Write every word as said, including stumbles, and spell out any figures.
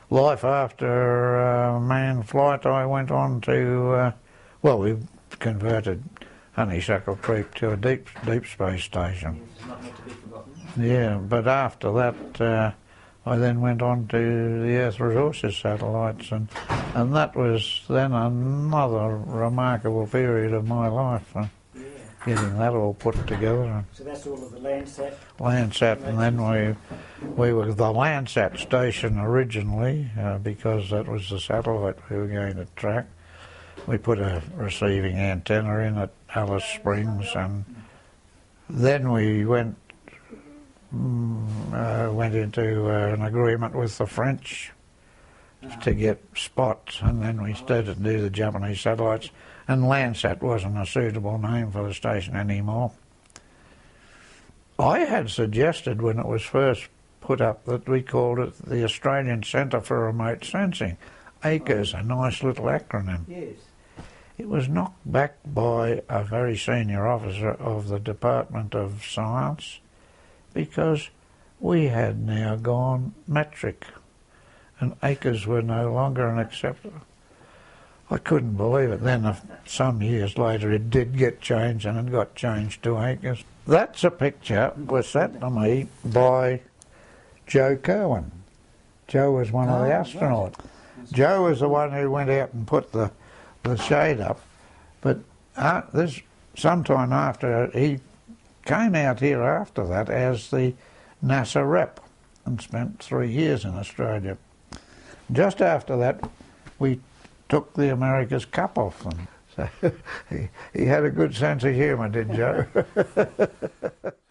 life after uh, manned flight, I went on to, uh, well, we converted Honeysuckle Creek to a deep deep space station. It's not meant to be forgotten. Yeah, but after that, uh, I then went on to the Earth Resources satellites, and and that was then another remarkable period of my life, uh, Yeah. getting that all put together. So that's all of the Landsat. Landsat, and then we we were the Landsat station originally, uh, because that was the satellite we were going to track. We put a receiving antenna in at Alice Springs, and then we went mm, uh, went into uh, an agreement with the French to get spots, and then we started to do the Japanese satellites, and Landsat wasn't a suitable name for the station anymore. I had suggested when it was first put up that we called it the Australian Centre for Remote Sensing. ACRES, a nice little acronym. Yes. It was knocked back by a very senior officer of the Department of Science because we had now gone metric and ACRES were no longer an acceptable. I couldn't believe it. Then uh, some years later it did get changed, and it got changed to ACRES. That's a picture was sent to me by Joe Kerwin. Joe was one of the astronauts. Joe was the one who went out and put the, the shade up, but uh, this sometime after, he came out here after that as the NASA rep and spent three years in Australia. Just after that, we took the America's Cup off them. So he, he had a good sense of humour, did Joe?